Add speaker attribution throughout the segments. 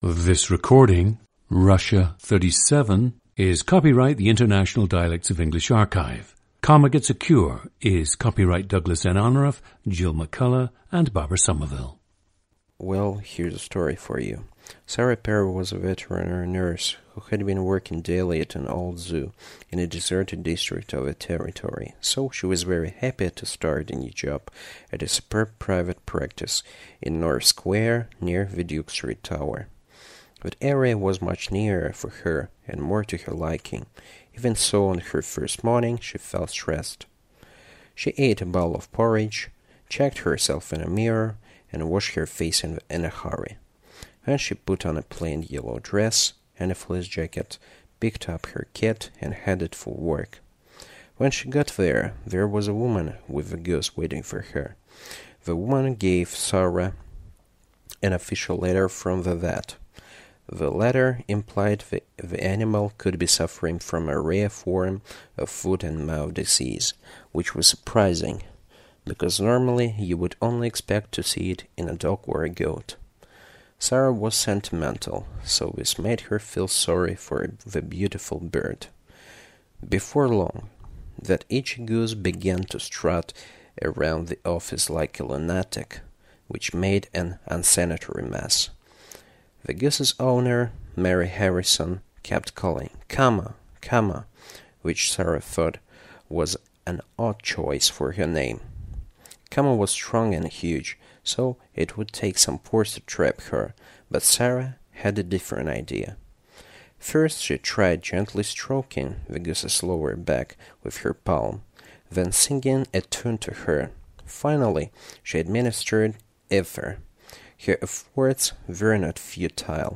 Speaker 1: This recording, Russia 37, is copyright the International Dialects of English Archive. Comma Gets a Cure is copyright Douglas N. Honorath, Jill McCullough, and Barbara Somerville.
Speaker 2: Well, here's a story for you. Sarah Perry was a veterinary nurse who had been working daily at an old zoo in a deserted district of a territory, so she was very happy to start a new job at a superb private practice in North Square near the Duke Street Tower. That area was much nearer for her and more to her liking. Even so, on her first morning, she felt stressed. She ate a bowl of porridge, checked herself in a mirror, and washed her face in a hurry. Then she put on a plain yellow dress and a fleece jacket, picked up her kit, and headed for work. When she got there was a woman with a goose waiting for her. The woman gave Sarah an official letter from the vet. The letter implied the animal could be suffering from a rare form of foot and mouth disease, which was surprising, because normally you would only expect to see it in a dog or a goat. Sarah was sentimental, so this made her feel sorry for the beautiful bird. Before long, that itchy goose began to strut around the office like a lunatic, which made an unsanitary mess. The goose's owner, Mary Harrison, kept calling, "Kama, Kama," which Sarah thought was an odd choice for her name. Kama was strong and huge, so it would take some force to trap her, but Sarah had a different idea. First she tried gently stroking the goose's lower back with her palm, then singing a tune to her. Finally, she administered ether. Her efforts were not futile.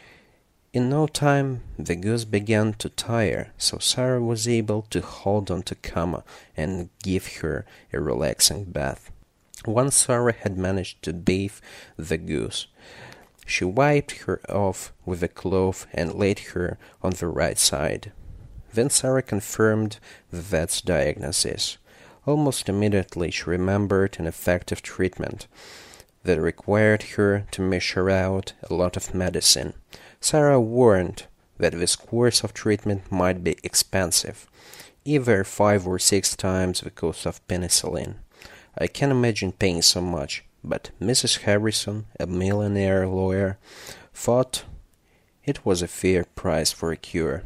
Speaker 2: In no time, the goose began to tire, so Sarah was able to hold on to Kama and give her a relaxing bath. Once Sarah had managed to bathe the goose, she wiped her off with a cloth and laid her on the right side. Then Sarah confirmed the vet's diagnosis. Almost immediately she remembered an effective treatment that required her to measure out a lot of medicine. Sarah warned that this course of treatment might be expensive, either 5 or 6 times the cost of penicillin. I can imagine paying so much, but Mrs. Harrison, a millionaire lawyer, thought it was a fair price for a cure.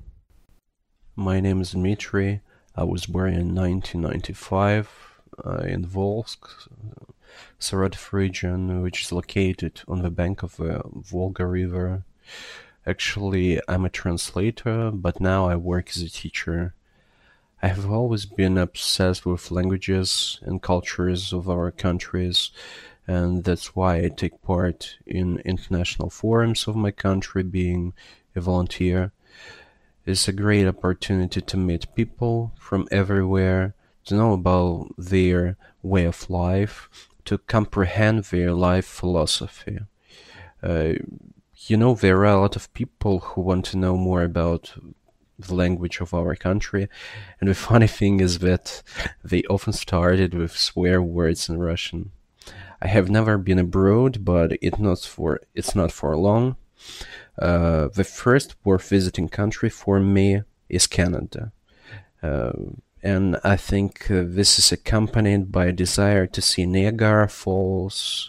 Speaker 3: My name is Dmitry. I was born in 1995 in Volsk, Saratov region, which is located on the bank of the Volga River. Actually, I'm a translator, but now I work as a teacher. I have always been obsessed with languages and cultures of our countries, and that's why I take part in international forums of my country, being a volunteer. It's a great opportunity to meet people from everywhere, to know about their way of life, to comprehend their life philosophy. There are a lot of people who want to know more about the language of our country, and the funny thing is that they often started with swear words in Russian. I have never been abroad, but it's not for long. The first worth visiting country for me is Canada. And I think this is accompanied by a desire to see Niagara Falls,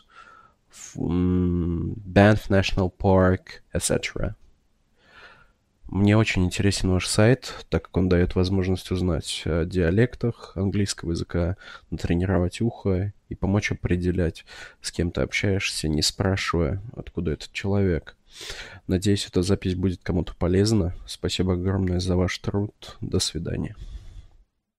Speaker 3: Banff National Park, etc.
Speaker 1: Мне очень интересен ваш сайт, так как он дает возможность узнать о диалектах английского языка, натренировать ухо и помочь определять, с кем ты общаешься, не спрашивая, откуда этот человек. Надеюсь, эта запись будет кому-то полезна. Спасибо огромное за ваш труд. До свидания.